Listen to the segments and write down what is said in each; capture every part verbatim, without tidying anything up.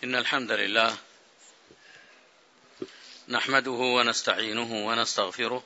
إن الحمد لله نحمده ونستعينه ونستغفره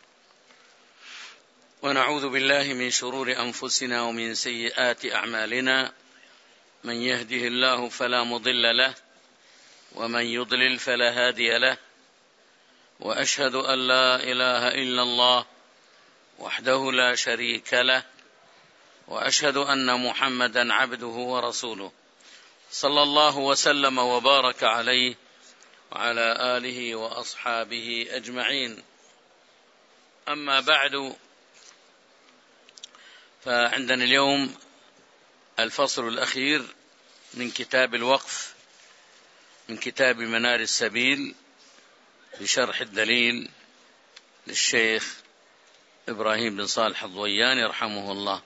ونعوذ بالله من شرور أنفسنا ومن سيئات أعمالنا، من يهده الله فلا مضل له ومن يضلل فلا هادي له، وأشهد أن لا إله إلا الله وحده لا شريك له، وأشهد أن محمدا عبده ورسوله صلى الله وسلم وبارك عليه وعلى آله وأصحابه أجمعين. أما بعد، فعندنا اليوم الفصل الأخير من كتاب الوقف من كتاب منار السبيل بشرح الدليل للشيخ إبراهيم بن صالح الضوياني رحمه الله.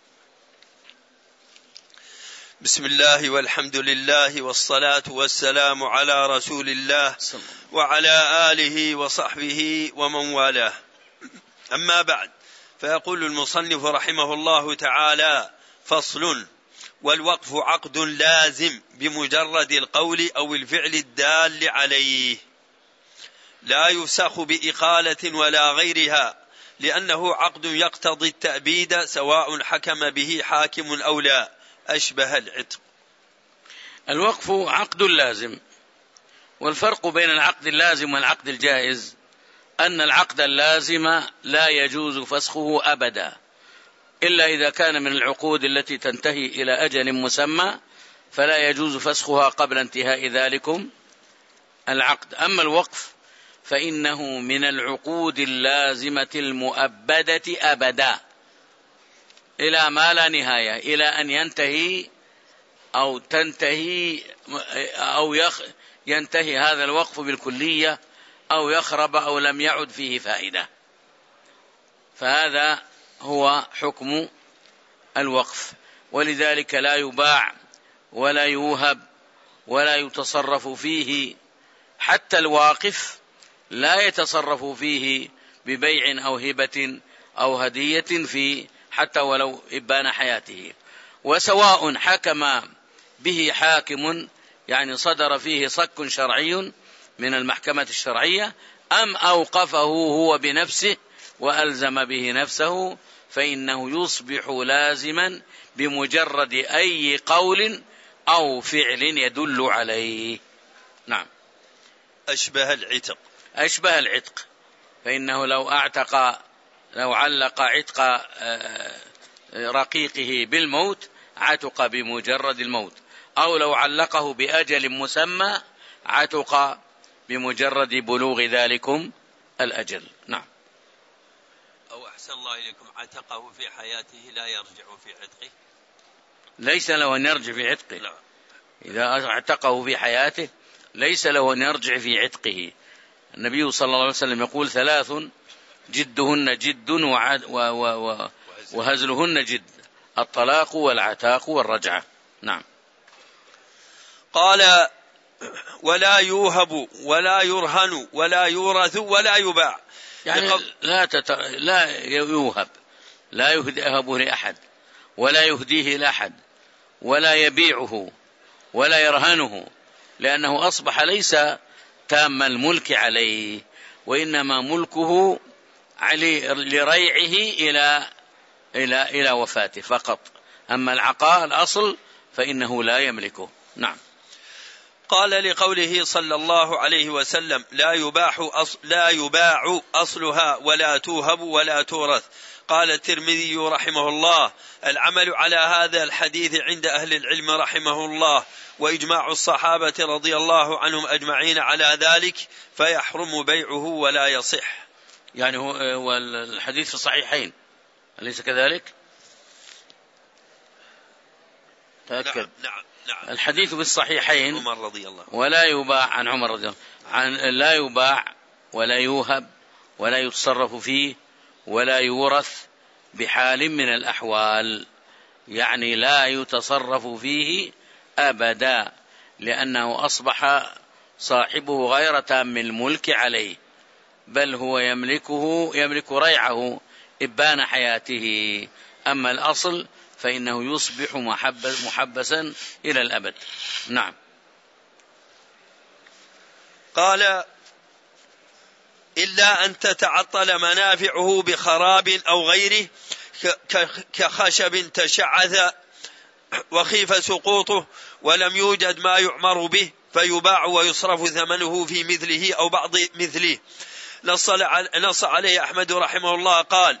بسم الله والحمد لله والصلاة والسلام على رسول الله وعلى آله وصحبه ومن والاه. أما بعد، فيقول المصنف رحمه الله تعالى: فصل: والوقف عقد لازم بمجرد القول أو الفعل الدال عليه، لا يفسخ بإقالة ولا غيرها، لأنه عقد يقتضي التأبيد سواء حكم به حاكم أو لا، أشبه العتق. الوقف عقد لازم، والفرق بين العقد اللازم والعقد الجائز أن العقد اللازم لا يجوز فسخه أبدا، إلا إذا كان من العقود التي تنتهي إلى أجل مسمى، فلا يجوز فسخها قبل انتهاء ذلكم العقد. أما الوقف فإنه من العقود اللازمة المؤبدة أبدا إلى ما لا نهاية، إلى أن ينتهي أو تنتهي أو يخ ينتهي هذا الوقف بالكلية أو يخرب أو لم يعد فيه فائدة. فهذا هو حكم الوقف، ولذلك لا يباع ولا يوهب ولا يتصرف فيه، حتى الواقف لا يتصرف فيه ببيع أو هبة أو هدية في حتى ولو إبان حياته، وسواء حكم به حاكم يعني صدر فيه صك شرعي من المحكمة الشرعية، أم أوقفه هو بنفسه وألزم به نفسه، فإنه يصبح لازما بمجرد أي قول أو فعل يدل عليه. نعم. أشبه العتق. أشبه العتق، فإنه لو أعتق لو علق عتق رقيقه بالموت عتق بمجرد الموت، أو لو علقه بأجل مسمى عتق بمجرد بلوغ ذلكم الأجل. نعم. أو أحسن الله إليكم، عتقه في حياته لا يرجع في عتقه، ليس له أن يرجع في عتقه. لا. إذا اعتقه في حياته ليس له أن يرجع في عتقه. النبي صلى الله عليه وسلم يقول: ثلاث جدهن جد وهزلهن جد: الطلاق والعتاق والرجعة. نعم. قال: ولا يوهب ولا يرهن ولا يورث ولا يباع، يعني لا, تت... لا يوهب، لا يهبه لأحد ولا يهديه لأحد ولا يبيعه ولا يرهنه، لأنه أصبح ليس تام الملك عليه، وإنما ملكه عليه لريعه إلى إلى إلى وفاته فقط. أما العقاء الأصل فإنه لا يملكه. نعم. قال: لقوله صلى الله عليه وسلم: لا يباح أصل لا يباع أصلها ولا توهب ولا تورث. قال الترمذي رحمه الله: العمل على هذا الحديث عند أهل العلم رحمه الله، وإجماع الصحابة رضي الله عنهم أجمعين على ذلك، فيحرم بيعه ولا يصح. يعني هو الحديث في الصحيحين، أليس كذلك؟ تأكد. نعم نعم نعم. الحديث في الصحيحين عمر رضي الله ولا يباع عن عمر رضي الله عن لا يباع ولا يوهب ولا يتصرف فيه ولا يورث بحال من الأحوال، يعني لا يتصرف فيه أبدا، لأنه أصبح صاحبه غير تام الملك عليه، بل هو يملكه يملك ريعه إبان حياته. أما الأصل فإنه يصبح محبسا إلى الأبد. نعم. قال إلا أن تتعطل منافعه بخراب أو غيره كخشب تشعث وخيف سقوطه ولم يوجد ما يعمر به فيباع ويصرف ثمنه في مثله أو بعض مثله. نص عليه أحمد رحمه الله قال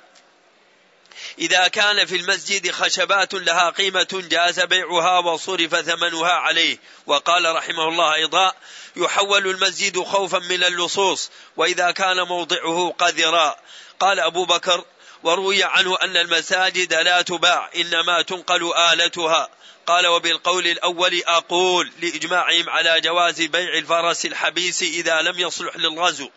إذا كان في المسجد خشبات لها قيمة جاز بيعها وصرف ثمنها عليه. وقال رحمه الله أيضا يحول المسجد خوفا من اللصوص وإذا كان موضعه قذرا. قال أبو بكر وروي عنه أن المساجد لا تباع إنما تنقل آلتها. قال وبالقول الأول أقول لإجماعهم على جواز بيع الفرس الحبيس إذا لم يصلح للغزو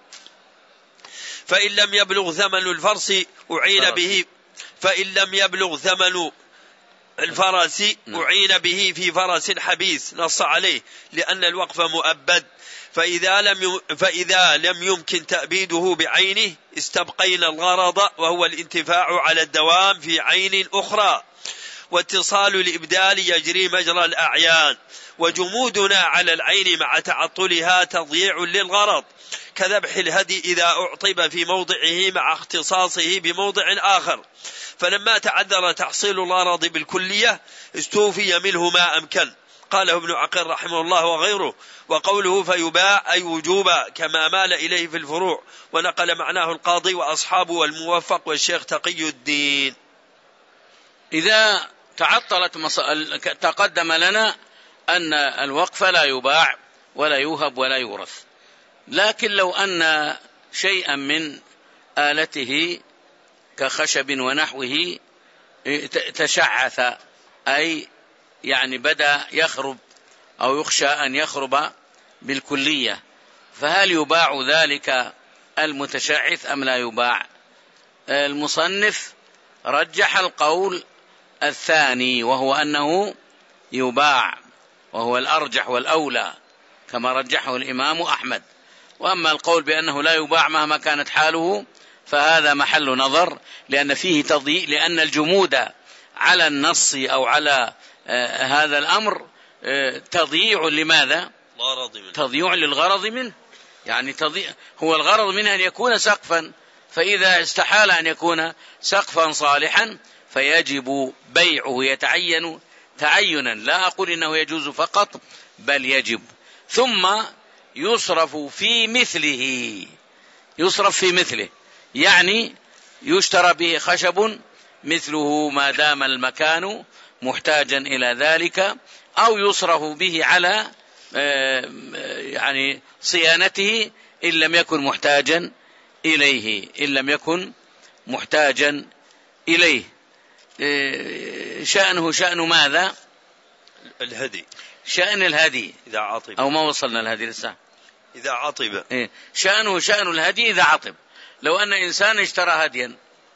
فإن لم يبلغ ثمن الفرس أعين به فإن لم يبلغ ثمن الفرس أعين به في فرس حبيس. نص عليه لأن الوقف مؤبد فإذا لم فإذا لم يمكن تأبيده بعينه استبقينا الغرض وهو الانتفاع على الدوام في عين أخرى واتصال الإبدال يجري مجرى الأعيان وجمودنا على العين مع تعطلها تضييع للغرض كذبح الهدي إذا أعطب في موضعه مع اختصاصه بموضع آخر فلما تعذر تحصيل الغرض بالكلية استوفي منه ما أمكن. قاله ابن عقيل رحمه الله وغيره. وقوله فيباع أي وجوبا كما مال إليه في الفروع ونقل معناه القاضي وأصحابه والموفق والشيخ تقي الدين. إذا تعطلت مص... تقدم لنا أن الوقف لا يباع ولا يوهب ولا يورث، لكن لو أن شيئا من آلته كخشب ونحوه تشعث أي يعني بدأ يخرب أو يخشى أن يخرب بالكلية فهل يباع ذلك المتشعث أم لا يباع؟ المصنف رجح القول الثاني وهو أنه يباع وهو الأرجح والأولى كما رجحه الإمام أحمد. وأما القول بأنه لا يباع مهما كانت حاله فهذا محل نظر لأن فيه تضييع لأن الجمود على النص أو على آه هذا الأمر آه تضييع لماذا؟ تضييع للغرض منه يعني تضييع هو الغرض منه أن يكون سقفا فإذا استحال أن يكون سقفا صالحا فيجب بيعه يتعين تعينا لا أقول إنه يجوز فقط بل يجب ثم يصرف في مثله يصرف في مثله يعني يشترى به خشب مثله ما دام المكان محتاجا إلى ذلك أو يصرف به على يعني صيانته إن لم يكن محتاجا إليه إن لم يكن محتاجا إليه. شأنه شأن ماذا؟ الهدي شأن الهدي إذا عطب أو ما وصلنا الهدي لسه إذا عطب شأنه شأن الهدي إذا عطب. لو أن إنسان اشترى هديا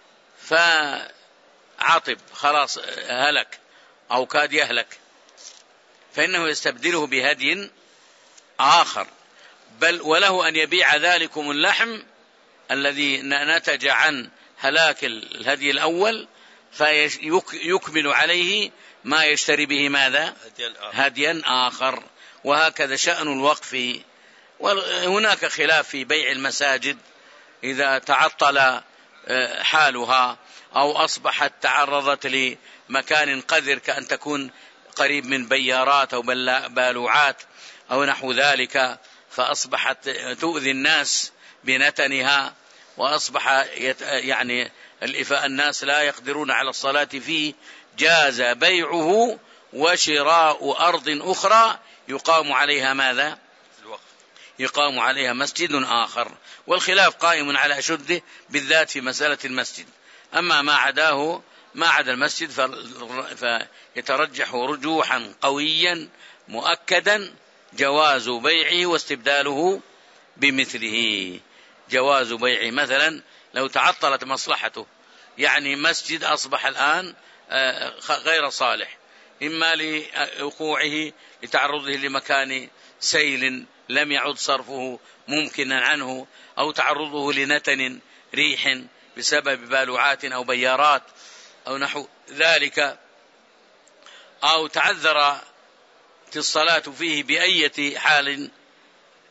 فعطب خلاص هلك أو كاد يهلك فإنه يستبدله بهدي آخر بل وله أن يبيع ذلكم اللحم الذي نتج عن هلاك الهدي الأول فيكمل عليه ما يشتري به ماذا؟ هديا آخر. وهكذا شأن الوقف. وهناك خلاف في بيع المساجد إذا تعطل حالها أو أصبحت تعرضت لمكان قذر كأن تكون قريب من بيارات أو بالوعات أو نحو ذلك فأصبحت تؤذي الناس بنتنها وأصبح يعني الناس لا يقدرون على الصلاة فيه جاز بيعه وشراء أرض أخرى يقام عليها ماذا؟ يقام عليها مسجد آخر. والخلاف قائم على أشده بالذات في مسألة المسجد. أما ما عداه ما عدا المسجد فيترجح رجوحا قويا مؤكدا جواز بيعه واستبداله بمثله. جواز بيعه مثلا لو تعطلت مصلحته يعني مسجد أصبح الآن غير صالح إما لوقوعه لتعرضه لمكان سيل لم يعد صرفه ممكنا عنه أو تعرضه لنتن ريح بسبب بالوعات أو بيارات أو نحو ذلك أو تعذر الصلاة فيه بأية حال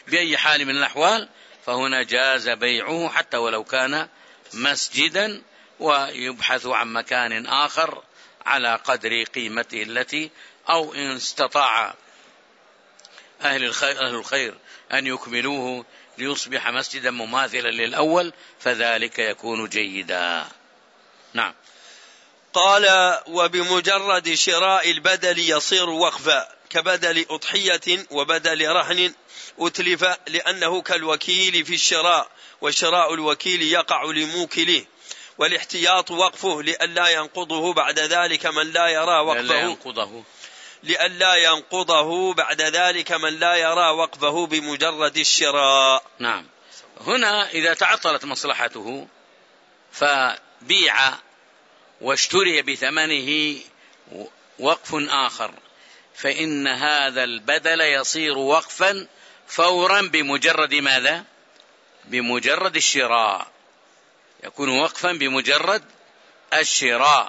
بأي حال من الأحوال، فهنا جاز بيعه حتى ولو كان مسجدا، ويبحث عن مكان آخر على قدر قيمته التي، أو إن استطاع أهل الخير, أهل الخير أن يكملوه ليصبح مسجدا مماثلا للأول فذلك يكون جيدا. نعم. قال: وبمجرد شراء البدل يصير وقفا كبدل أضحية وبدل رهن أتلف، لأنه كالوكيل في الشراء، وشراء الوكيل يقع لموكله، والاحتياط وقفه لئلا ينقضه بعد ذلك من لا يرى وقفه لئلا ينقضه بعد ذلك من لا يرى وقفه بمجرد الشراء. نعم. هنا إذا تعطلت مصلحته فبيع واشتري بثمنه وقف آخر، فإن هذا البدل يصير وقفا فورا بمجرد ماذا؟ بمجرد الشراء، يكون وقفا بمجرد الشراء،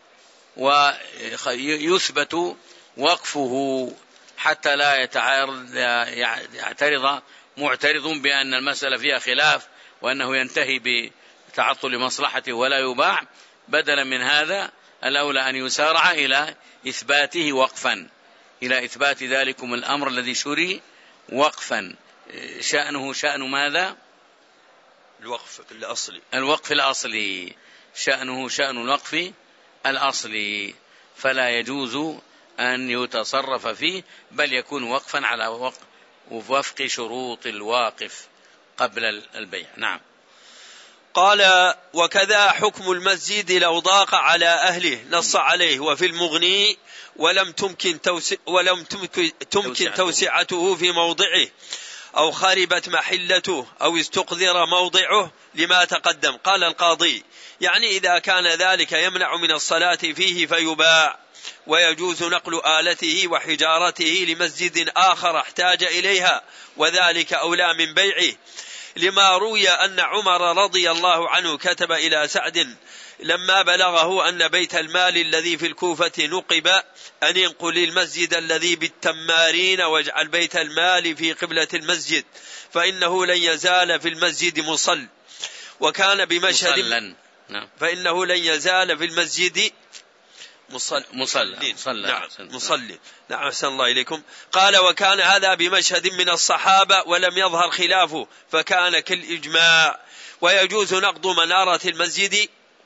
ويثبت وقفه حتى لا يعترض معترض بأن المسألة فيها خلاف وأنه ينتهي بتعطل مصلحته ولا يباع. بدلا من هذا الأولى أن يسارع إلى إثباته وقفا، إلى إثبات ذلكم الأمر الذي شري وقفا، شأنه شأن ماذا؟ الوقف الأصلي. الوقف الأصلي، شأنه شأن الوقف الأصلي، فلا يجوز أن يتصرف فيه، بل يكون وقفا على وفق شروط الواقف قبل البيع. نعم. قال: وكذا حكم المسجد لو ضاق على أهله نص عليه، وفي المغني ولم تمكن, توسع ولم تمكن, تمكن توسعته في موضعه، أو خربت محلته، أو استقذر موضعه لما تقدم. قال القاضي: يعني إذا كان ذلك يمنع من الصلاة فيه فيباع، ويجوز نقل آلته وحجارته لمسجد آخر احتاج إليها، وذلك أولى من بيعه، لما روي أن عمر رضي الله عنه كتب إلى سعد لما بلغه أن بيت المال الذي في الكوفة نقب أن ينقل المسجد الذي بالتمارين واجعل بيت المال في قبلة المسجد، فإنه لن يزال في المسجد مصل. وكان بمشهد مصلًا. نعم. فإنه لن يزال في المسجد مصلى مصلى نعم مصلي. نعم أحسن الله إليكم. قال: وكان هذا بمشهد من الصحابة ولم يظهر خلافه، فكان كالإجماع. ويجوز نقض منارة المسجد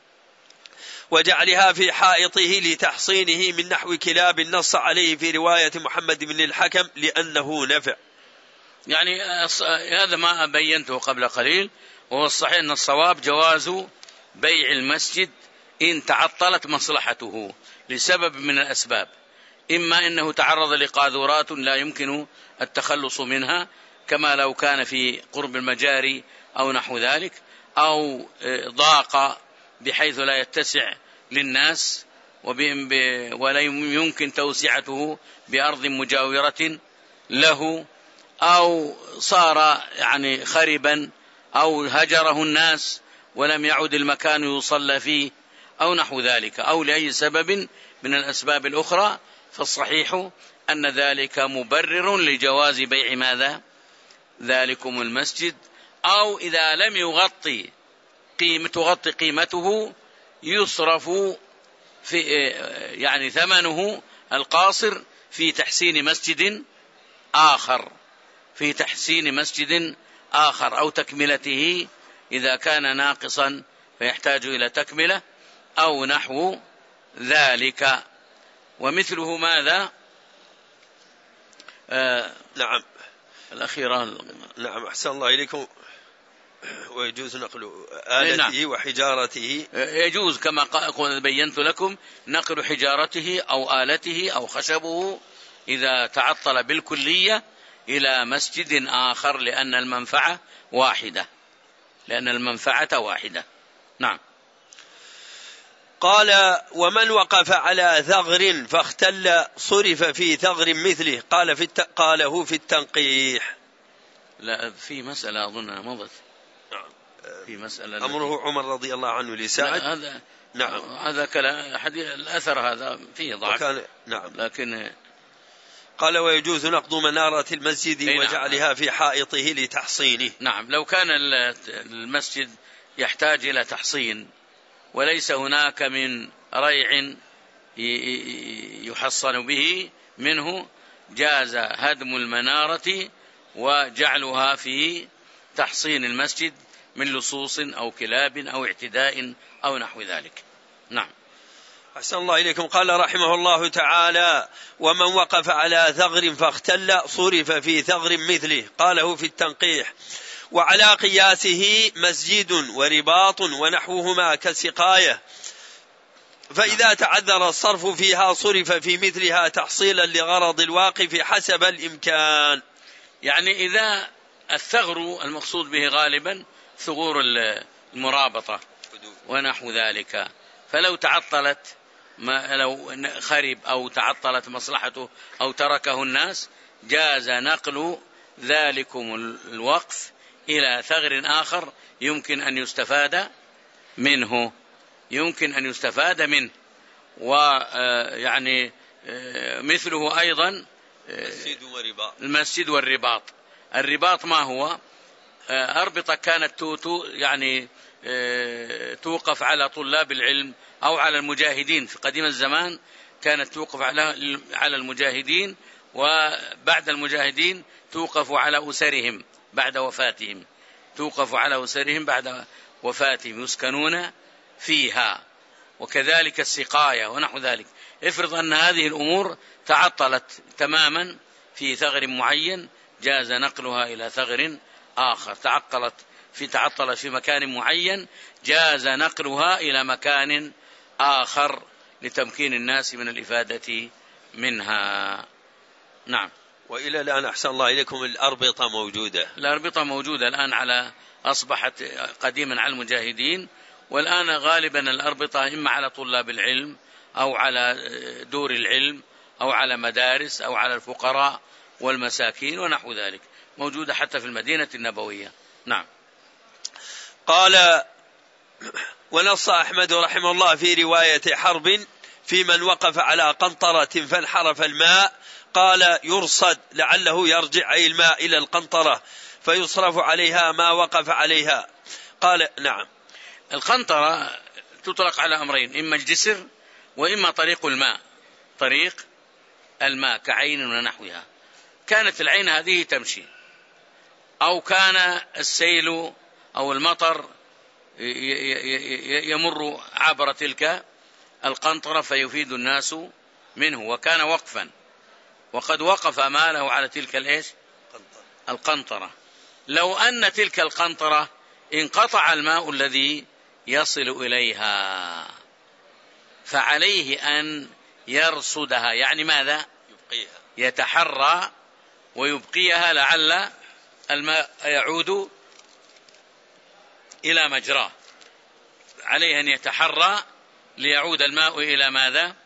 وجعلها في حائطه لتحصينه من نحو كلاب، نص عليه في رواية محمد بن الحكم لأنه نفع. يعني هذا ما بينته قبل قليل، وهو الصحيح أن الصواب جواز بيع المسجد إن تعطلت مصلحته لسبب من الأسباب، إما أنه تعرض لقاذورات لا يمكن التخلص منها كما لو كان في قرب المجاري أو نحو ذلك، أو ضاق بحيث لا يتسع للناس ولا يمكن توسعته بأرض مجاورة له، أو صار يعني خربا أو هجره الناس ولم يعد المكان يصلى فيه أو نحو ذلك، أو لأي سبب من الأسباب الأخرى، فالصحيح أن ذلك مبرر لجواز بيع ماذا؟ ذلكم المسجد. أو إذا لم يغطي قيمة تغطي قيمته يصرف في يعني ثمنه القاصر في تحسين مسجد آخر في تحسين مسجد آخر أو تكملته إذا كان ناقصا فيحتاج إلى تكملة أو نحو ذلك. ومثله ماذا؟ آه نعم الأخيرة. نعم أحسن الله إليكم. ويجوز نقل آلته نعم. وحجارته يجوز كما بينت لكم نقل حجارته أو آلته أو خشبه إذا تعطل بالكلية إلى مسجد آخر، لأن المنفعة واحدة لأن المنفعة واحدة. نعم. قال: ومن وقف على ثغر فاختل صرف في ثغر مثله. قال في الت... قاله في التنقيح. لا في مسألة أظنها مضت. نعم. في مسألة أمره عمر رضي الله عنه لسعد. هذا نعم هذا كلام حديث الأثر هذا فيه ضعف. وكان... نعم. لكن قال ويجوز نقض منارة المسجد وجعلها نعم. في حائطه لتحصينه. نعم، لو كان المسجد يحتاج إلى تحصين وليس هناك من ريع يحصن به منه جاز هدم المنارة وجعلها في تحصين المسجد من لصوص أو كلاب أو اعتداء أو نحو ذلك. نعم. أحسن الله إليكم. قال رحمه الله تعالى ومن وقف على ثغر فاختل صرف في ثغر مثله. قاله في التنقيح. وعلى قياسه مسجد ورباط ونحوهما كسقاية، فإذا تعذر الصرف فيها صرف في مثلها تحصيلا لغرض الواقف حسب الإمكان. يعني إذا الثغر المقصود به غالبا ثغور المرابطة ونحو ذلك، فلو تعطلت ما لو خرب أو تعطلت مصلحته أو تركه الناس جاز نقل ذلكم الوقف إلى ثغر آخر يمكن أن يستفاد منه يمكن أن يستفاد منه ويعني مثله أيضا المسجد والرباط. الرباط ما هو؟ أربطة كانت توتو يعني توقف على طلاب العلم أو على المجاهدين في قديم الزمان، كانت توقف على على المجاهدين، وبعد المجاهدين توقف على أسرهم بعد وفاتهم توقف على أسرهم بعد وفاتهم يسكنون فيها، وكذلك السقاية ونحو ذلك. افرض أن هذه الأمور تعطلت تماما في ثغر معين جاز نقلها إلى ثغر آخر. تعطلت في تعطلت في مكان معين جاز نقلها إلى مكان آخر لتمكين الناس من الإفادة منها. نعم. وإلى الآن أحسن الله إليكم الأربطة موجودة الأربطة موجودة الآن على أصبحت قديما على المجاهدين، والآن غالبا الأربطة إما على طلاب العلم أو على دور العلم أو على مدارس أو على الفقراء والمساكين ونحو ذلك، موجودة حتى في المدينة النبوية. نعم. قال ونص أحمد رحمه الله في رواية حرب في من وقف على قنطرة فانحرف الماء، قال يرصد لعله يرجع أي الماء إلى القنطرة فيصرف عليها ما وقف عليها. قال نعم. القنطرة تطلق على أمرين، إما الجسر وإما طريق الماء طريق الماء كعين ونحوها. كانت العين هذه تمشي أو كان السيل أو المطر يمر عبر تلك القنطرة فيفيد الناس منه، وكان وقفا وقد وقف ماله على تلك الإيش القنطرة. لو أن تلك القنطرة انقطع الماء الذي يصل إليها فعليه أن يرصدها، يعني ماذا؟ يبقيها، يتحرى ويبقيها لعل الماء يعود إلى مجراه. عليه أن يتحرى ليعود الماء إلى ماذا؟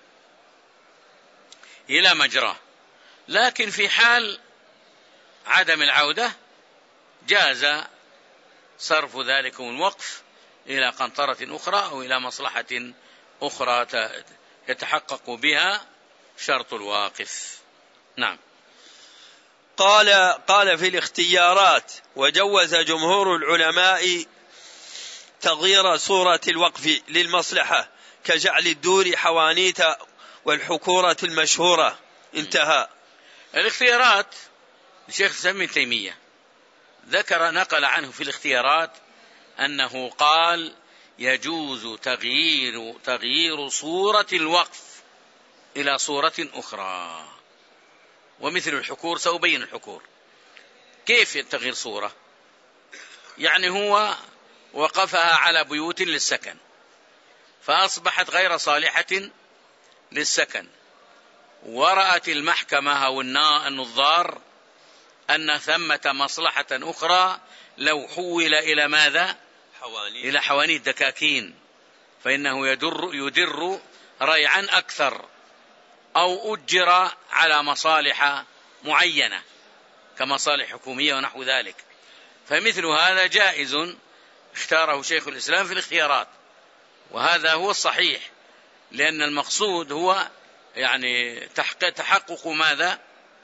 إلى مجراه. لكن في حال عدم العودة جاز صرف ذلك الوقف إلى قنطرة أخرى أو إلى مصلحة أخرى يتحقق بها شرط الواقف. نعم. قال قال في الاختيارات وجوز جمهور العلماء تغيير صورة الوقف للمصلحة كجعل الدور حوانيت والحكورة المشهورة. انتهى. الاختيارات الشيخ سمي تيمية ذكر نقل عنه في الاختيارات أنه قال يجوز تغيير تغيير صورة الوقف إلى صورة أخرى، ومثل الحكور سأبين الحكور كيف تغيير صورة. يعني هو وقفها على بيوت للسكن فأصبحت غير صالحة للسكن، ورأت المحكمة أو النظار أن ثمة مصلحة أخرى لو حول إلى ماذا؟ حواني. إلى حوانيت دكاكين، فإنه يدر, يدر ريعا أكثر، أو أجر على مصالح معينة كمصالح حكومية ونحو ذلك. فمثل هذا جائز اختاره شيخ الإسلام في الاختيارات، وهذا هو الصحيح، لأن المقصود هو يعني تحقق ماذا؟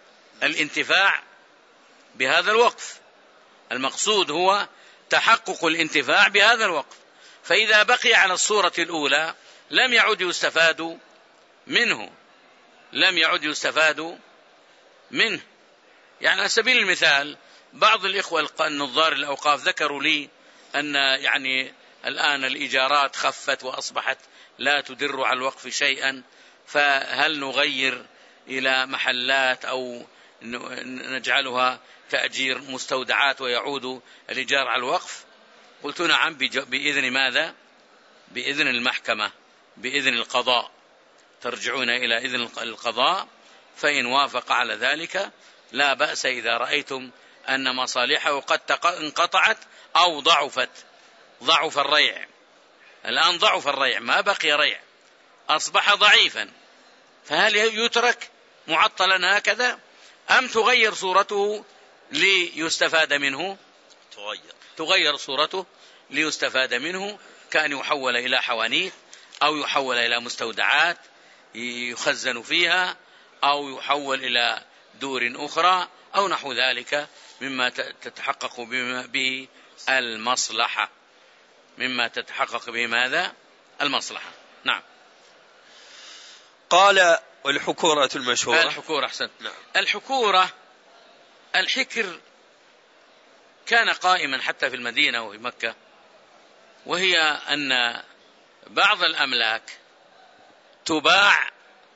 الانتفاع بهذا الوقف، المقصود هو تحقق الانتفاع بهذا الوقف. فإذا بقي على الصورة الأولى لم يعد يستفاد منه، لم يعد يستفاد منه. يعني على سبيل المثال بعض الإخوة النظار الأوقاف ذكروا لي أن يعني الآن الإيجارات خفت وأصبحت لا تدر على الوقف شيئا، فهل نغير إلى محلات أو نجعلها تأجير مستودعات ويعود الإيجار على الوقف؟ قلت نعم، بإذن ماذا؟ بإذن المحكمة، بإذن القضاء، ترجعون إلى إذن القضاء، فإن وافق على ذلك لا بأس إذا رأيتم أن مصالحه قد انقطعت أو ضعفت. ضعف الريع الآن، ضعف الريع، ما بقي ريع، أصبح ضعيفا، فهل يترك معطلا هكذا أم تغير صورته ليستفاد منه؟ تغير تغير صورته ليستفاد منه، كان يحول إلى حوانيت أو يحول إلى مستودعات يخزن فيها أو يحول إلى دور أخرى أو نحو ذلك مما تتحقق به المصلحة، مما تتحقق به ماذا؟ المصلحة. نعم. قال والحكورة المشهورة. الحكورة أحسن. نعم. الحكورة الحكر كان قائما حتى في المدينة وفي مكة، وهي أن بعض الأملاك تباع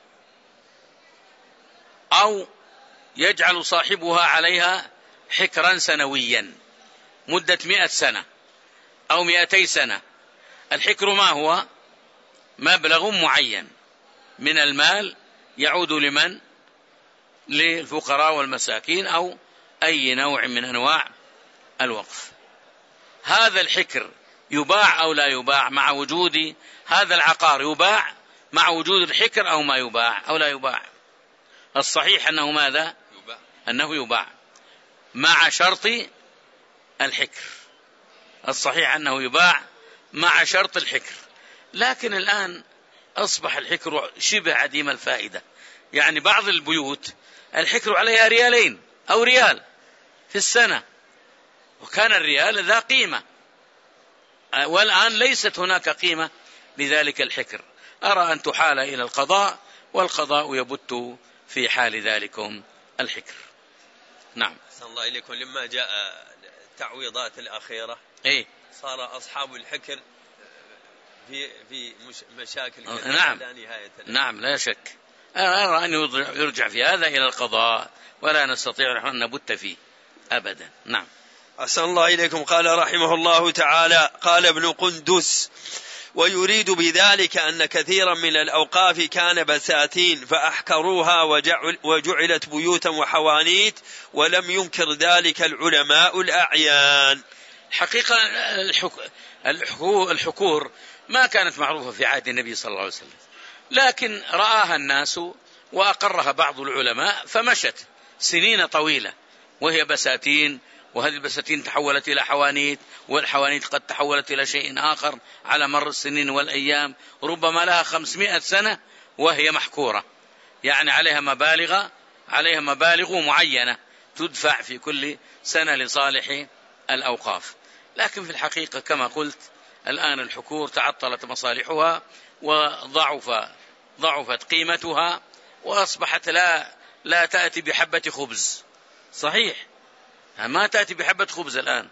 أو يجعل صاحبها عليها حكرا سنويا مدة مئة سنة أو مئتي سنة. الحكر ما هو؟ مبلغ معين من المال يعود لمن؟ للفقراء والمساكين أو أي نوع من أنواع الوقف. هذا الحكر يباع أو لا يباع مع وجود هذا العقار؟ يباع مع وجود الحكر أو ما يباع أو لا يباع؟ الصحيح أنه ماذا؟ يباع. أنه يباع مع شرط الحكر. الصحيح أنه يباع مع شرط الحكر. لكن الآن أصبح الحكر شبه عديم الفائدة. يعني بعض البيوت الحكر عليها ريالين أو ريال في السنة، وكان الريال ذا قيمة، والآن ليست هناك قيمة لذلك الحكر. أرى أن تحال إلى القضاء، والقضاء يبت في حال ذلكم الحكر. نعم. أحسن الله إليكم. لما جاء التعويضات الأخيرة إيه؟ صار أصحاب الحكر في في مشاكل نعم. لا نهاية لها. نعم لا شك. أنا أرى أن يرجع في هذا إلى القضاء، ولا نستطيع أن نبت فيه أبدا. نعم. أحسن الله إليكم. قال رحمه الله تعالى: قال ابن قندس: ويريد بذلك أن كثيرا من الأوقاف كان بساتين فأحكروها وجعل وجعلت بيوتا وحوانيت، ولم ينكر ذلك العلماء الأعيان. حقيقة الحكور ما كانت معروفة في عهد النبي صلى الله عليه وسلم، لكن رآها الناس وأقرها بعض العلماء فمشت سنين طويلة وهي بساتين، وهذه البساتين تحولت إلى حوانيت، والحوانيت قد تحولت إلى شيء آخر على مر السنين والأيام، ربما لها خمسمائة سنة وهي محكورة، يعني عليها مبالغ عليها مبالغ معينة تدفع في كل سنة لصالح الأوقاف. لكن في الحقيقة كما قلت الآن الحكور تعطلت مصالحها وضعف ضعفت قيمتها، وأصبحت لا لا تأتي بحبة خبز. صحيح ما تأتي بحبة خبز الآن.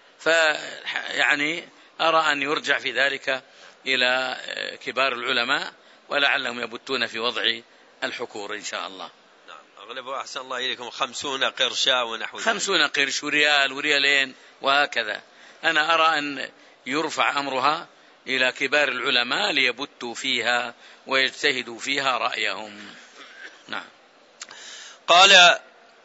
فيعني أرى أن يرجع في ذلك إلى كبار العلماء، ولعلهم يبتون في وضع الحكور إن شاء الله. نعم. أغلبه أحسن الله إليكم خمسون قرشا ونحو خمسون قرش وريال وريالين وهكذا. أنا أرى أن يرفع أمرها إلى كبار العلماء ليبتوا فيها ويجتهدوا فيها رأيهم. نعم. قال: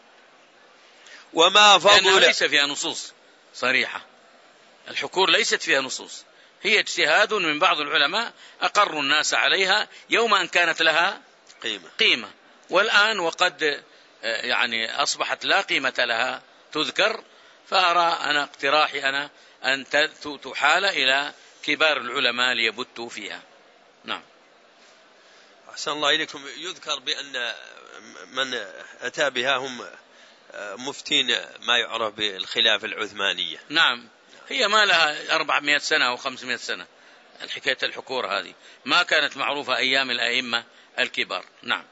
وما فضل. ليس فيها نصوص صريحة، الحكور ليست فيها نصوص، هي اجتهاد من بعض العلماء أقروا الناس عليها يوم أن كانت لها قيمة, قيمة. والآن وقد يعني أصبحت لا قيمة لها تذكر، فأرى أنا اقتراحي أنا أن تحال إلى كبار العلماء ليبتوا فيها. نعم. أحسن الله إليكم. يذكر بأن من أتى بها هم مفتين ما يعرف بالخلافة العثمانية. نعم، هي ما لها أربعمائة سنة أو خمسمائة سنة، الحكاية الحكور هذه ما كانت معروفة أيام الأئمة الكبار. نعم.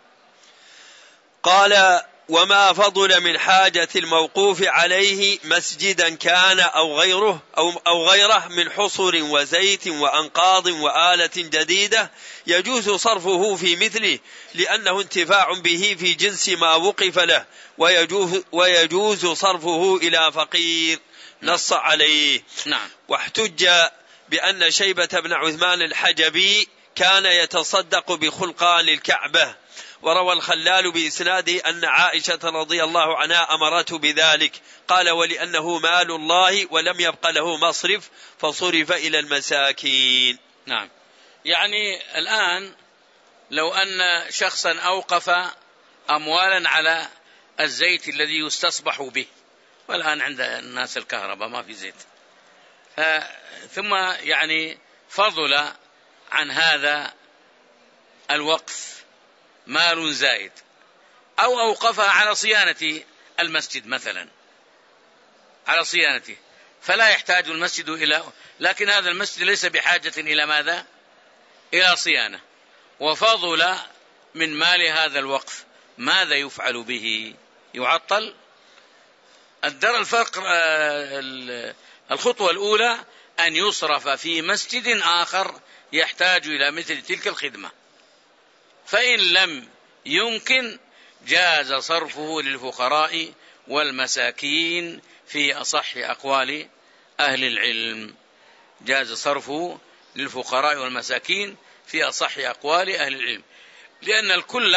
قال: وما فضل من حاجة الموقوف عليه مسجدا كان أو غيره أو, أو غيره من حصر وزيت وأنقاض وآلة جديدة يجوز صرفه في مثله، لأنه انتفاع به في جنس ما وقف له، ويجوز, ويجوز صرفه إلى فقير نص عليه. نعم. واحتج بأن شيبة بن عثمان الحجبي كان يتصدق بخلقان للكعبة. وروى الخلال بإسناده أن عائشة رضي الله عنها أمرته بذلك. قال: ولأنه مال الله ولم يبق له مصرف فصرف إلى المساكين. نعم. يعني الآن لو أن شخصا أوقف أموالا على الزيت الذي يستصبح به، والآن عند الناس الكهرباء ما في زيت، ثم يعني فضل عن هذا الوقف مال زائد، أو أوقفها على صيانة المسجد مثلا، على صيانته، فلا يحتاج المسجد إلى، لكن هذا المسجد ليس بحاجة إلى ماذا؟ إلى صيانة، وفضل من مال هذا الوقف، ماذا يفعل به؟ يعطل؟ الدر الفرق الخطوة الأولى أن يصرف في مسجد آخر يحتاج إلى مثل تلك الخدمة، فإن لم يمكن جاز صرفه للفقراء والمساكين في أصح أقوال أهل العلم، جاز صرفه للفقراء والمساكين في أصح أقوال أهل العلم، لأن الكل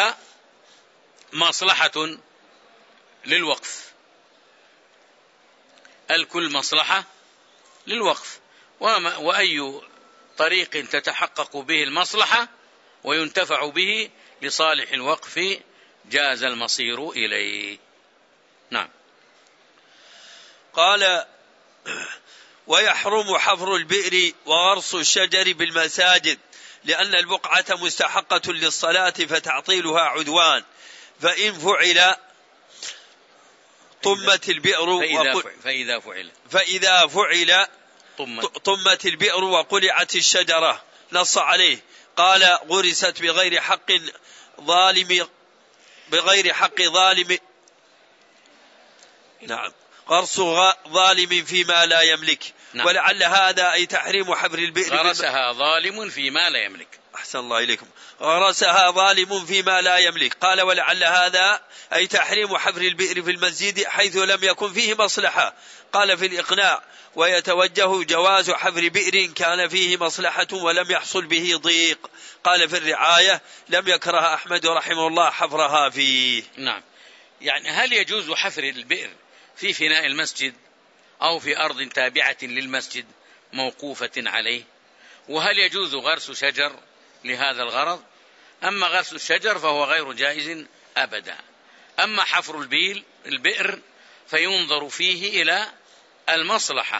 مصلحة للوقف، الكل مصلحة للوقف، وأي طريق تتحقق به المصلحة وينتفع به لصالح الوقف جاز المصير إليه. نعم. قال: ويحرم حفر البئر وغرس الشجر بالمساجد، لأن البقعة مستحقة للصلاة فتعطيلها عدوان، فإن فعل طمت البئر فإذا فعل, فإذا فعل, فإذا فعل طمت البئر وقلعت الشجرة، نص عليه. قال: غرست بغير حق ظالم بغير حق ظالم نعم غرس ظالم فيما لا يملك. نعم. ولعل هذا أي تحريم حفر البئر. غرسها ظالم فيما لا يملك. أحسن الله إليكم. غرسها ظالم فيما لا يملك. قال: ولعل هذا أي تحريم حفر البئر في المسجد حيث لم يكن فيه مصلحة. قال في الإقناع: ويتوجه جواز حفر بئر كان فيه مصلحة ولم يحصل به ضيق. قال في الرعاية: لم يكره أحمد رحمه الله حفرها فيه. نعم. يعني هل يجوز حفر البئر في فناء المسجد أو في أرض تابعة للمسجد موقوفة عليه؟ وهل يجوز غرس شجر لهذا الغرض؟ أما غرس الشجر فهو غير جائز أبدا. أما حفر البيل البئر فينظر فيه إلى المصلحة،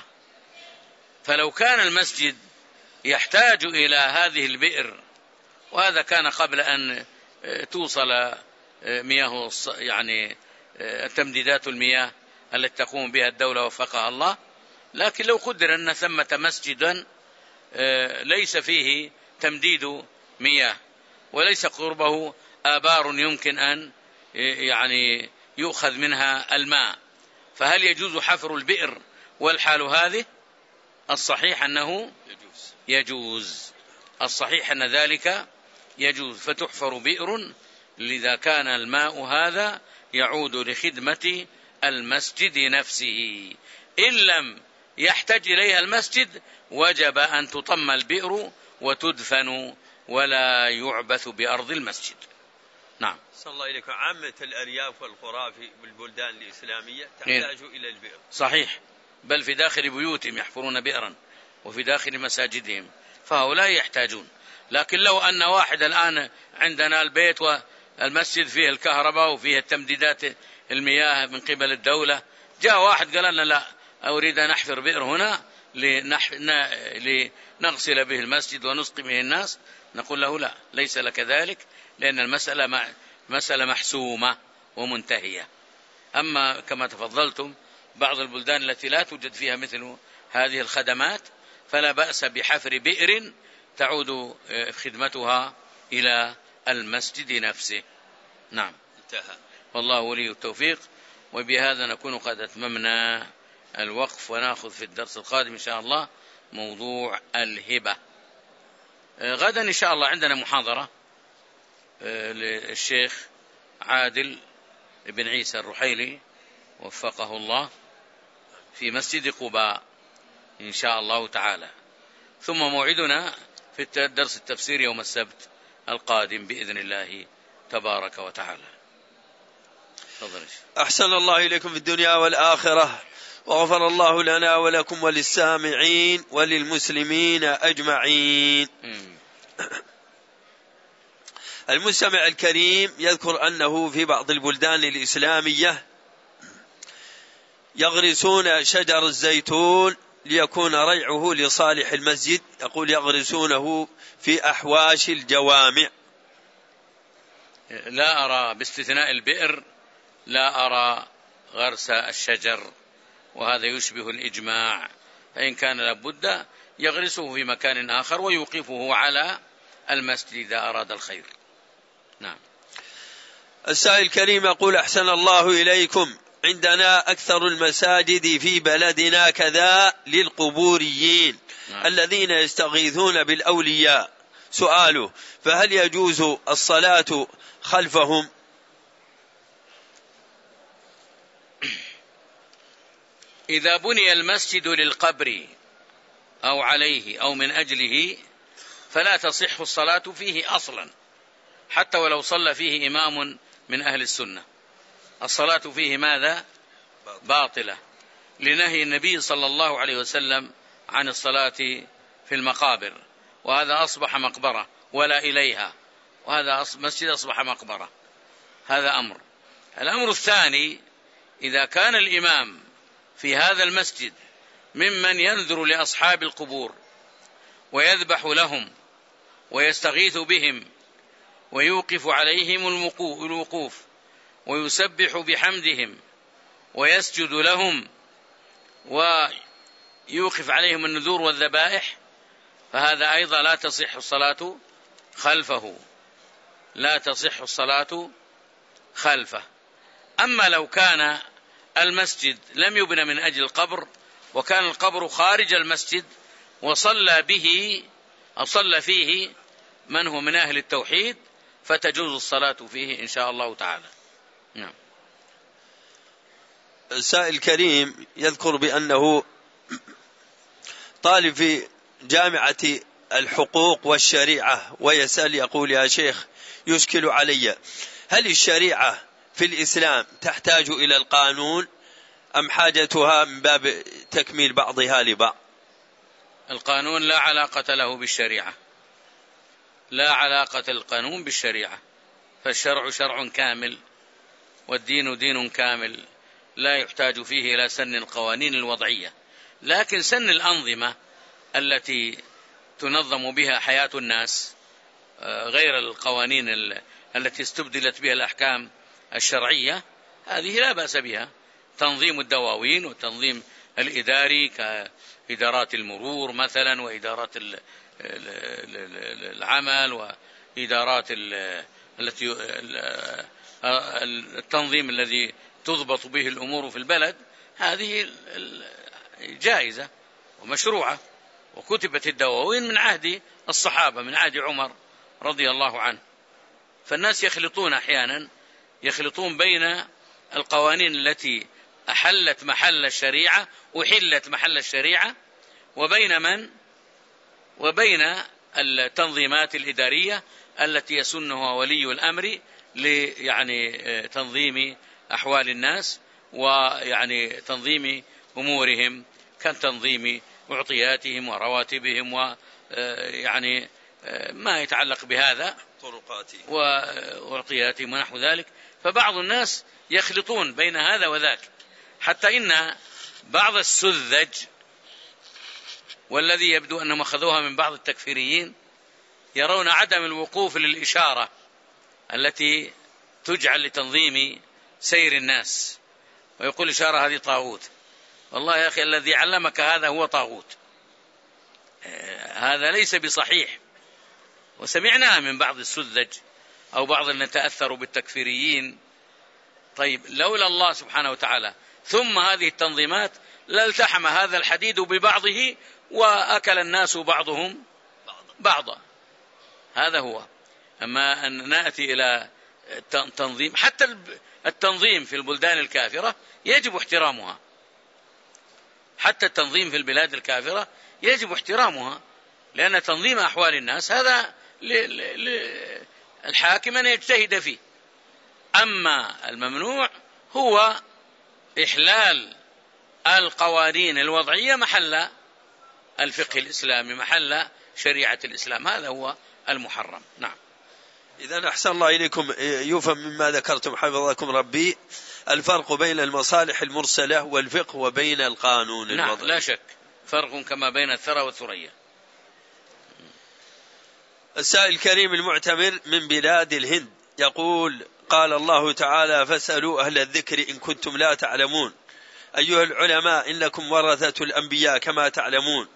فلو كان المسجد يحتاج إلى هذه البئر، وهذا كان قبل أن توصل مياه يعني تمديدات المياه التي تقوم بها الدولة وفقها الله، لكن لو قدر أن ثمة مسجدا ليس فيه تمديد مياه وليس قربه آبار يمكن أن يعني يؤخذ منها الماء، فهل يجوز حفر البئر والحال هذه؟ الصحيح أنه يجوز، الصحيح أن ذلك يجوز، فتحفر بئر لذا كان الماء هذا يعود لخدمة المسجد نفسه. إن لم يحتج إليها المسجد وجب أن تطم البئر وتدفن ولا يعبث بأرض المسجد. نعم. صلى الله إليكم. عامة الأرياف والقرى في البلدان الإسلامية تحتاج إلى البئر. صحيح، بل في داخل بيوتهم يحفرون بئرا وفي داخل مساجدهم، فهؤلاء يحتاجون. لكن لو أن واحد الآن عندنا البيت والمسجد فيه الكهرباء وفيه التمديدات المياه من قبل الدولة، جاء واحد قال لنا لا أريد أن أحفر بئر هنا لنغسل به المسجد ونسقي به الناس، نقول له لا، ليس لك ذلك، لأن المسألة مسألة محسومة ومنتهية. أما كما تفضلتم بعض البلدان التي لا توجد فيها مثل هذه الخدمات فلا بأس بحفر بئر تعود خدمتها إلى المسجد نفسه. نعم، انتهى. والله ولي التوفيق. وبهذا نكون قد أتممنا الوقف، ونأخذ في الدرس القادم إن شاء الله موضوع الهبة. غدا إن شاء الله عندنا محاضرة للشيخ عادل بن عيسى الرحيلي وفقه الله في مسجد قباء إن شاء الله تعالى، ثم موعدنا في الدرس التفسير يوم السبت القادم بإذن الله تبارك وتعالى. أحسن الله إليكم في الدنيا والآخرة، وغفر الله لنا ولكم وللسامعين وللمسلمين أجمعين. المستمع الكريم يذكر أنه في بعض البلدان الإسلامية يغرسون شجر الزيتون ليكون ريعه لصالح المسجد، يقول يغرسونه في أحواش الجوامع. لا أرى باستثناء البئر لا أرى غرس الشجر، وهذا يشبه الإجماع، فإن كان لابد يغرسه في مكان آخر ويوقفه على المسجد إذا أراد الخير. نعم. السائل الكريم يقول أحسن الله إليكم، عندنا أكثر المساجد في بلدنا كذا للقبوريين. نعم. الذين يستغيثون بالأولياء، سؤاله فهل يجوز الصلاة خلفهم؟ إذا بني المسجد للقبر أو عليه أو من أجله فلا تصح الصلاة فيه أصلا، حتى ولو صلى فيه إمام من أهل السنة. الصلاة فيه ماذا؟ باطلة، لنهي النبي صلى الله عليه وسلم عن الصلاة في المقابر، وهذا أصبح مقبرة ولا إليها، وهذا مسجد أصبح مقبرة. هذا أمر. الأمر الثاني، إذا كان الإمام في هذا المسجد ممن ينذر لأصحاب القبور ويذبح لهم ويستغيث بهم ويوقف عليهم الوقوف ويسبح بحمدهم ويسجد لهم ويوقف عليهم النذور والذبائح، فهذا أيضا لا تصح الصلاة خلفه، لا تصح الصلاة خلفه. أما لو كان المسجد لم يبنى من أجل القبر وكان القبر خارج المسجد وصلى به أو صلى فيه من هو من أهل التوحيد فتجوز الصلاة فيه إن شاء الله تعالى. نعم. السائل الكريم يذكر بأنه طالب في جامعة الحقوق والشريعة، ويسأل يقول يا شيخ يشكل علي، هل الشريعة في الإسلام تحتاج إلى القانون أم حاجتها من باب تكميل بعضها لبعض؟ القانون لا علاقة له بالشريعة، لا علاقة القانون بالشريعة، فالشرع شرع كامل والدين دين كامل، لا يحتاج فيه إلى سن القوانين الوضعية، لكن سن الأنظمة التي تنظم بها حياة الناس غير القوانين التي استبدلت بها الأحكام الشرعية، هذه لا بأس بها. تنظيم الدواوين والتنظيم الإداري كإدارات المرور مثلا، وإدارات العمل، وإدارات التي التنظيم الذي تضبط به الأمور في البلد، هذه جائزة ومشروعة، وكتبت الدواوين من عهد الصحابة، من عهد عمر رضي الله عنه. فالناس يخلطون أحيانا يخلطون بين القوانين التي أحلت محل الشريعة وحلت محل الشريعة وبين من وبين التنظيمات الإدارية التي يسنها ولي الأمر ليعني تنظيم أحوال الناس ويعني تنظيم أمورهم، كان تنظيم معطياتهم ورواتبهم ويعني ما يتعلق بهذا ومعطياتهم ونحو ذلك. فبعض الناس يخلطون بين هذا وذاك، حتى إن بعض السذج والذي يبدو أنهم أخذوها من بعض التكفيريين يرون عدم الوقوف للإشارة التي تجعل لتنظيم سير الناس، ويقول إشارة هذه طاغوت. والله يا أخي الذي علمك هذا هو طاغوت، هذا ليس بصحيح. وسمعناها من بعض السذج أو بعض الذين تأثروا بالتكفيريين. طيب لولا الله سبحانه وتعالى ثم هذه التنظيمات لالتحم هذا الحديد ببعضه وأكل الناس بعضهم بعضا. هذا هو. أما أن نأتي إلى تنظيم، حتى التنظيم في البلدان الكافرة يجب احترامها، حتى التنظيم في البلاد الكافرة يجب احترامها، لأن تنظيم أحوال الناس هذا للحاكم أن يجتهد فيه. أما الممنوع هو إحلال القوانين الوضعية محل الفقه الإسلامي، محل شريعة الإسلام، هذا هو المحرم. نعم. إذن أحسن الله إليكم، يفهم مما ذكرتم حفظكم ربي الفرق بين المصالح المرسلة والفقه وبين القانون نعم الوضعي. لا شك فرق كما بين الثرى والثريا. السائل الكريم المعتمر من بلاد الهند يقول: قال الله تعالى: فاسألوا أهل الذكر إن كنتم لا تعلمون. أيها العلماء إنكم ورثة الأنبياء كما تعلمون.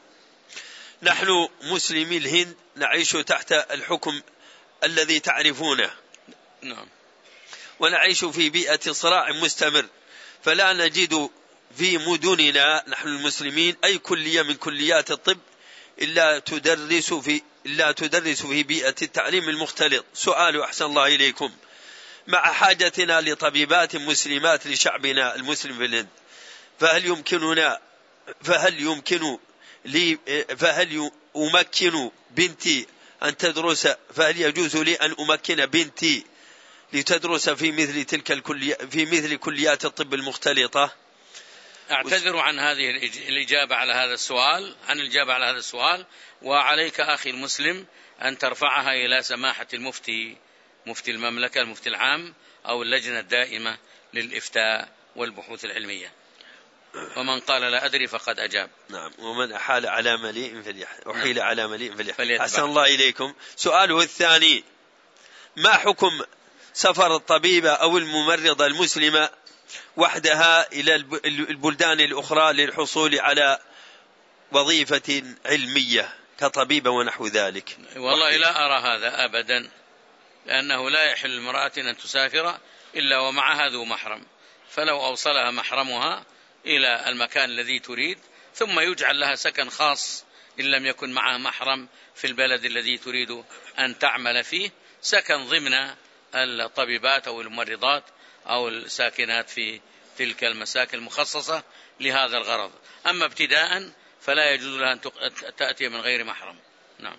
نحن مسلمي الهند نعيش تحت الحكم الذي تعرفونه، نعم، ونعيش في بيئة صراع مستمر، فلا نجد في مدننا نحن المسلمين أي كلية من كليات الطب إلا تدرس في إلا تدرس في بيئة التعليم المختلط. سؤال أحسن الله إليكم: مع حاجتنا لطبيبات مسلمات لشعبنا المسلم في الهند، فهل يمكننا فهل يمكن لي فهل أمكن بنتي أن تدرس فهل يجوز لي أن أمكن بنتي لتدرس في مثل تلك الكلية في مثل كليات الطب المختلطة؟ أعتذر عن هذه الإجابة على هذا السؤال عن الإجابة على هذا السؤال وعليك أخي المسلم أن ترفعها إلى سماحة المفتي، مفتي المملكة، المفتي العام، أو اللجنة الدائمة للإفتاء والبحوث العلمية. ومن قال لا أدري فقد أجاب. نعم. ومن أحال على مليء فليحذر، أحيل نعم. على مليء فليحذر. أحسن الله إليكم. سؤاله الثاني: ما حكم سفر الطبيبة أو الممرضة المسلمة وحدها إلى البلدان الأخرى للحصول على وظيفة علمية كطبيبة ونحو ذلك؟ والله لا أرى هذا أبدا، لأنه لا يحل المرأة أن تسافر إلا ومعها ذو محرم، فلو أوصلها محرمها إلى المكان الذي تريد ثم يجعل لها سكن خاص إن لم يكن معها محرم في البلد الذي تريد أن تعمل فيه، سكن ضمن الطبيبات أو الممرضات أو الساكنات في تلك المساكن المخصصة لهذا الغرض. أما ابتداء فلا يجوز لها أن تأتي من غير محرم. نعم.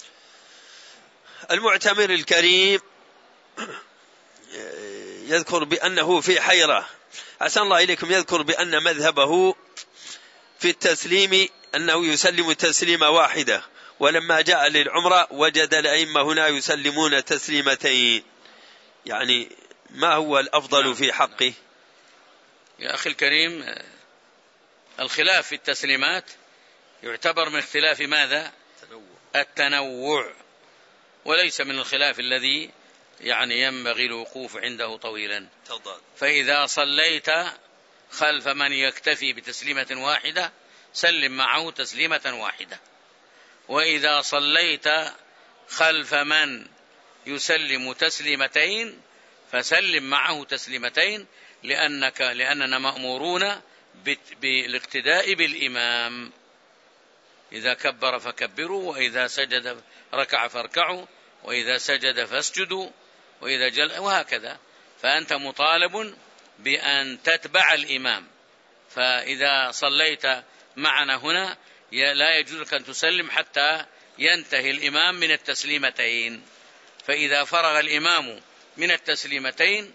المعتمر الكريم يذكر بأنه في حيرة. أحسن الله إليكم. يذكر بأن مذهبه في التسليم أنه يسلم تسليمة واحدة، ولما جاء للعمرة وجد الأئمة هنا يسلمون تسليمتين، يعني ما هو الأفضل في حقه؟ يا أخي الكريم، الخلاف في التسليمات يعتبر من اختلاف ماذا؟ التنوع، وليس من الخلاف الذي يعني ينبغي الوقوف عنده طويلا. فإذا صليت خلف من يكتفي بتسليمة واحدة سلم معه تسليمة واحدة، وإذا صليت خلف من يسلم تسليمتين فسلم معه تسليمتين، لأنك لأننا مأمورون بالاقتداء بالإمام. إذا كبر فكبروا، وإذا سجد ركع فاركعوا، وإذا سجد فاسجدوا، وإذا جل، وهكذا. فأنت مطالب بأن تتبع الإمام. فإذا صليت معنا هنا لا يجوز لك أن تسلم حتى ينتهي الإمام من التسليمتين. فإذا فرغ الإمام من التسليمتين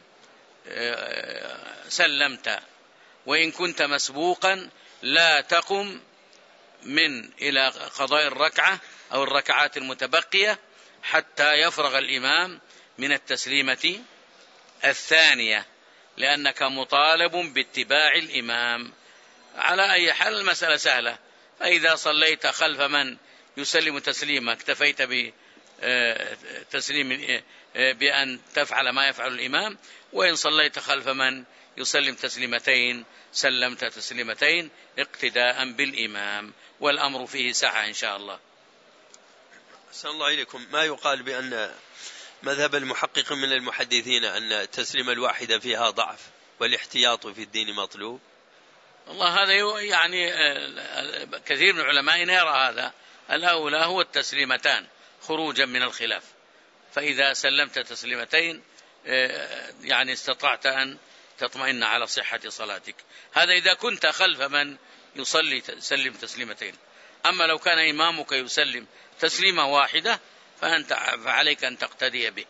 سلمت، وإن كنت مسبوقا لا تقم من إلى قضاء الركعة أو الركعات المتبقية حتى يفرغ الإمام من التسليمة الثانية، لأنك مطالب باتباع الإمام. على أي حال المسألة سهلة. فإذا صليت خلف من يسلم تسليما اكتفيت تسليم بأن تفعل ما يفعل الإمام، وإن صليت خلف من يسلم تسليمتين سلمت تسليمتين اقتداء بالإمام، والأمر فيه سعة إن شاء الله. أحسن الله إليكم. ما يقال بأن مذهب المحقق من المحدثين أن التسليمة الواحدة فيها ضعف والاحتياط في الدين مطلوب؟ والله هذا يعني كثير من علمائنا يرى هذا، الأولى هو التسليمتان خروجا من الخلاف، فإذا سلمت تسليمتين يعني استطعت أن تطمئن على صحة صلاتك. هذا إذا كنت خلف من يصلي سلم تسليمتين. أما لو كان إمامك يسلم تسليمة واحدة فأنت فعليك أن تقتدي به.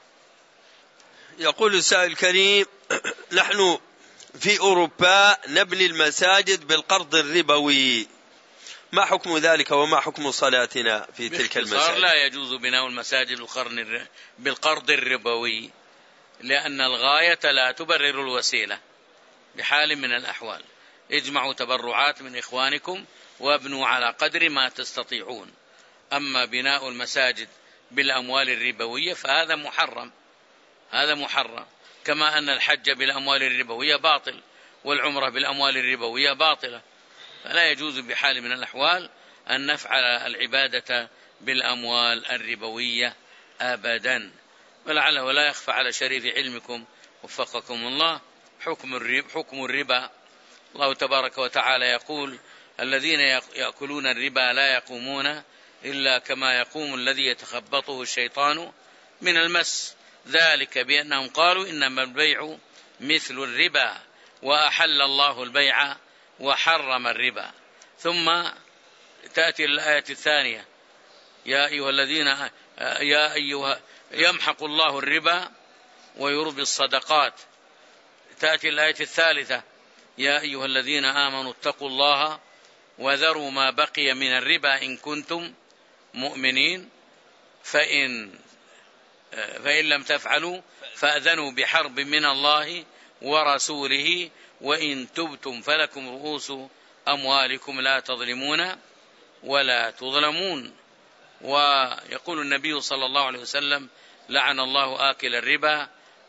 يقول السائل الكريم: نحن في أوروبا نبني المساجد بالقرض الربوي، ما حكم ذلك وما حكم صلاتنا في تلك المساجد؟ لا يجوز بناء المساجد بالقرض الربوي، لأن الغاية لا تبرر الوسيلة بحال من الأحوال. اجمعوا تبرعات من إخوانكم وابنوا على قدر ما تستطيعون. أما بناء المساجد بالأموال الربوية فهذا محرم، هذا محرم، كما أن الحج بالأموال الربوية باطل والعمرة بالأموال الربوية باطلة، فلا يجوز بحال من الأحوال أن نفعل العبادة بالأموال الربوية أبدا. ولعله ولا يخفى على شريف علمكم وفقكم الله حكم الربا, حكم الربا. الله تبارك وتعالى يقول: الذين يأكلون الربا لا يقومون إلا كما يقوم الذي يتخبطه الشيطان من المس، ذلك بأنهم قالوا إنما البيع مثل الربا وأحل الله البيع وحرم الربا. ثم تأتي الآية الثانية: يا أيها الذين يا أيها يمحق الله الربا ويربي الصدقات. تأتي الآية الثالثة: يا أيها الذين آمنوا اتقوا الله وذروا ما بقي من الربا إن كنتم مؤمنين فإن فإن لم تفعلوا فأذنوا بحرب من الله ورسوله وإن تبتم فلكم رؤوس أموالكم لا تظلمون ولا تظلمون. ويقول النبي صلى الله عليه وسلم: لعن الله آكل الربا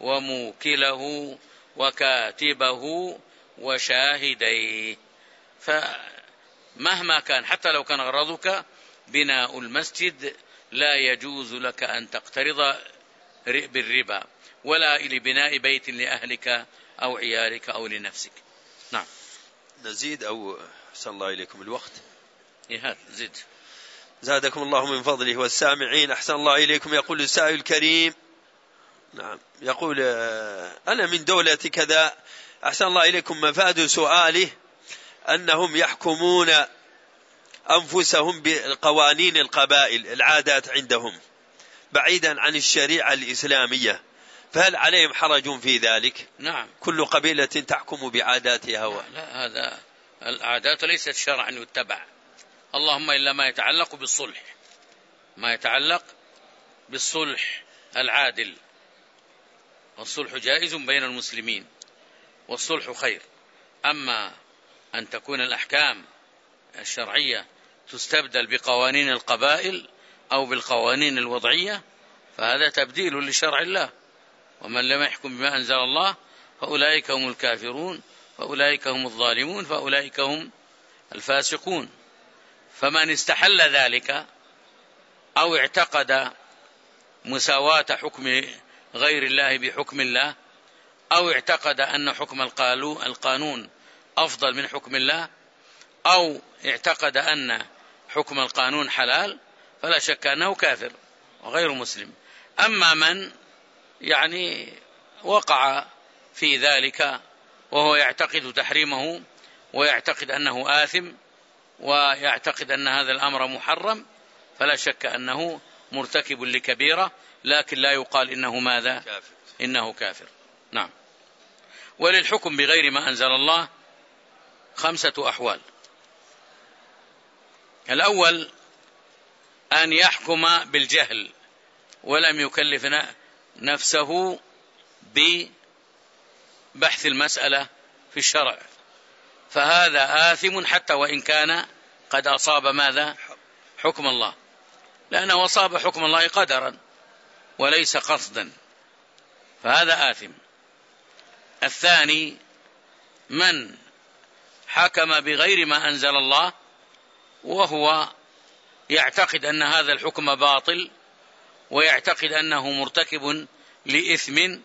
وموكله وكاتبه وشاهديه. فمهما كان حتى لو كان غرضك بناء المسجد لا يجوز لك أن تقترض بالربا ولا لبناء بيت لأهلك أو عيالك أو لنفسك. نعم. نزيد أو أحسن الله إليكم الوقت؟ إيه زد. زادكم الله من فضله. والسامعين أحسن الله إليكم. يقول السائل الكريم: نعم، يقول: أنا من دولة كذا. أحسن الله إليكم، مفاد سؤاله أنهم يحكمون أنفسهم بقوانين القبائل، العادات عندهم بعيدا عن الشريعة الإسلامية، فهل عليهم حرج في ذلك؟ نعم، كل قبيلة تحكم بعاداتها. لا, لا هذا العادات ليست شرعا يتبع، اللهم إلا ما يتعلق بالصلح، ما يتعلق بالصلح العادل، والصلح جائز بين المسلمين والصلح خير. أما أن تكون الأحكام الشرعية تستبدل بقوانين القبائل أو بالقوانين الوضعية فهذا تبديل لشرع الله، ومن لم يحكم بما أنزل الله فأولئك هم الكافرون فأولئك هم الظالمون فأولئك هم الفاسقون. فمن استحل ذلك أو اعتقد مساواة حكم غير الله بحكم الله أو اعتقد أن حكم القانون أفضل من حكم الله أو اعتقد أن حكم القانون حلال فلا شك أنه كافر وغير مسلم. أما من يعني وقع في ذلك وهو يعتقد تحريمه ويعتقد أنه آثم ويعتقد أن هذا الأمر محرم فلا شك أنه مرتكب لكبيرة، لكن لا يقال إنه ماذا؟ كافر. إنه كافر. نعم. وللحكم بغير ما أنزل الله خمسة أحوال. الأول أن يحكم بالجهل ولم يكلف نفسه ببحث المسألة في الشرع، فهذا آثم حتى وإن كان قد أصاب ماذا؟ حكم الله. لأنه أصاب حكم الله قدرا وليس قصدا، فهذا آثم. الثاني من حكم بغير ما أنزل الله وهو يعتقد أن هذا الحكم باطل، ويعتقد أنه مرتكب لإثم،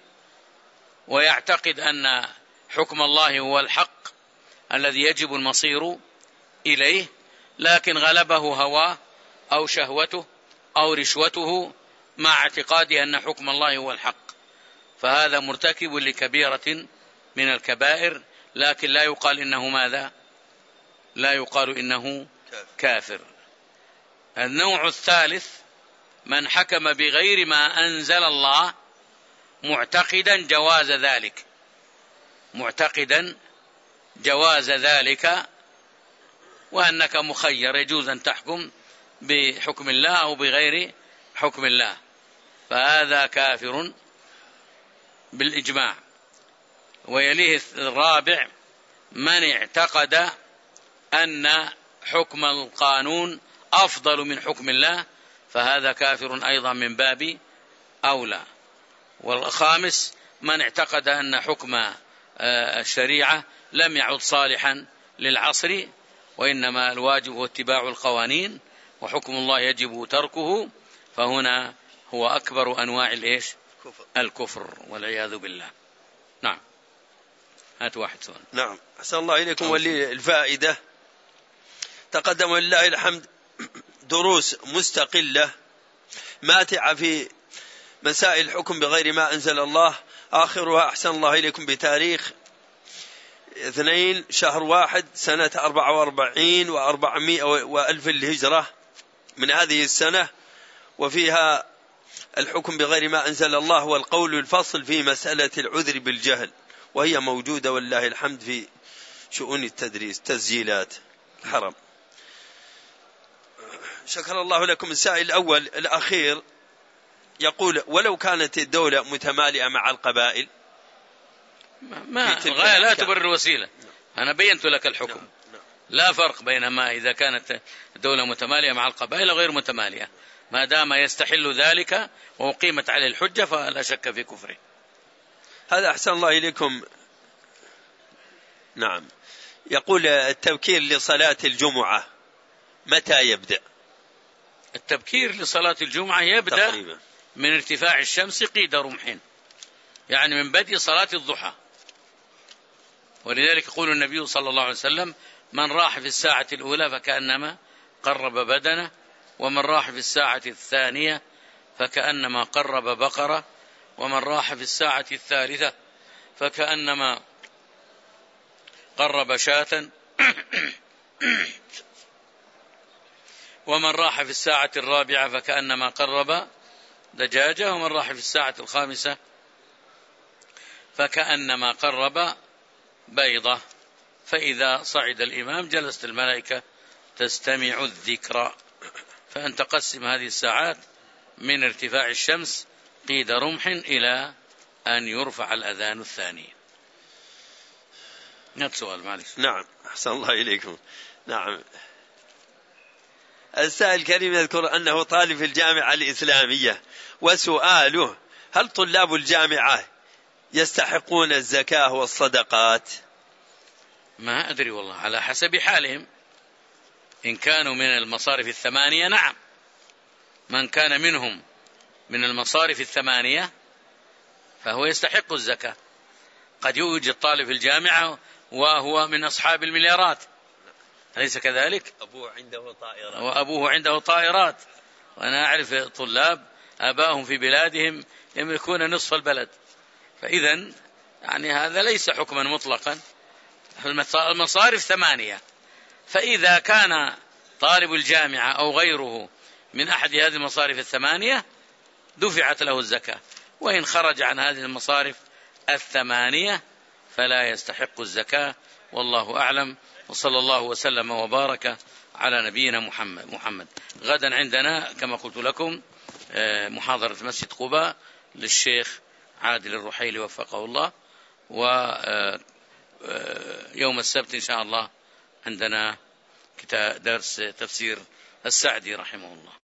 ويعتقد أن حكم الله هو الحق الذي يجب المصير إليه، لكن غلبه هواه أو شهوته أو رشوته مع اعتقاده أن حكم الله هو الحق، فهذا مرتكب لكبيرة من الكبائر، لكن لا يقال إنه ماذا؟ لا يقال إنه كافر. النوع الثالث من حكم بغير ما أنزل الله معتقدا جواز ذلك، معتقدا جواز ذلك، وأنك مخير يجوز أن تحكم بحكم الله أو بغير حكم الله، فهذا كافر بالإجماع. ويليه الرابع من اعتقد أن حكم القانون أفضل من حكم الله، فهذا كافر أيضا من باب أولى. والخامس من اعتقد أن حكم الشريعة لم يعد صالحا للعصر، وإنما الواجب هو اتباع القوانين، وحكم الله يجب تركه، فهنا هو أكبر أنواع الإيش؟ الكفر والعياذ بالله. نعم، هات واحد سؤال. نعم، أحسن الله إليكم. ولي الفائدة تقدم لله الحمد دروس مستقلة ماتعة في مسائل الحكم بغير ما أنزل الله، آخرها أحسن الله إليكم بتاريخ اثنين شهر واحد سنة أربعة وأربعين وأربعمائة وألف الهجرة من هذه السنة، وفيها الحكم بغير ما أنزل الله والقول الفصل في مسألة العذر بالجهل، وهي موجودة والله الحمد في شؤون التدريس تسجيلات الحرم. شكر الله لكم. السائل الأول الأخير يقول: ولو كانت الدولة متمالئة مع القبائل، ما الغاية لا تبرر الوسيلة. أنا بينت لك الحكم، لا فرق بين ما إذا كانت الدولة متمالئة مع القبائل غير متمالئة، ما دام يستحل ذلك وقيمت عليه الحجة فلا شك في كفره. هذا أحسن الله إليكم. نعم، يقول: التبكير لصلاة الجمعة متى يبدأ؟ التبكير لصلاة الجمعة يبدأ تقريبا من ارتفاع الشمس قيد رمح، يعني من بدء صلاة الضحى. ولذلك يقول النبي صلى الله عليه وسلم: من راح في الساعة الأولى فكأنما قرب بدنه، ومن راح في الساعة الثانية فكأنما قرب بقرة، ومن راح في الساعة الثالثة فكأنما قرب شاة، ومن راح في الساعة الرابعة فكأنما قرب دجاجة، ومن راح في الساعة الخامسة فكأنما قرب بيضة. فإذا صعد الإمام جلست الملائكة تستمع الذكر. فأن تقسم هذه الساعات من ارتفاع الشمس قيد رمح إلى أن يرفع الأذان الثاني. سؤال معلش. نعم، أحسن الله إليكم. نعم، السائل الكريم يذكر أنه طالب في الجامعة الإسلامية، وسؤاله: هل طلاب الجامعة يستحقون الزكاة والصدقات؟ ما أدري والله، على حسب حالهم. إن كانوا من المصارف الثمانية نعم، من كان منهم من المصارف الثمانية فهو يستحق الزكاة. قد يوجد طالب في الجامعة وهو من أصحاب المليارات، أليس كذلك؟ أبوه عنده طائرات وأبوه عنده طائرات، وأنا أعرف طلاب أباهم في بلادهم يملكون نصف البلد. فإذن يعني هذا ليس حكما مطلقا، المصارف ثمانية. فإذا كان طالب الجامعة أو غيره من أحد هذه المصارف الثمانية دفعت له الزكاة، وإن خرج عن هذه المصارف الثمانية فلا يستحق الزكاة، والله أعلم. وصلى الله وسلم وبارك على نبينا محمد محمد غدا عندنا كما قلت لكم محاضرة مسجد قباء للشيخ عادل الرحيلي وفقه الله، ويوم السبت إن شاء الله عندنا درس تفسير السعدي رحمه الله.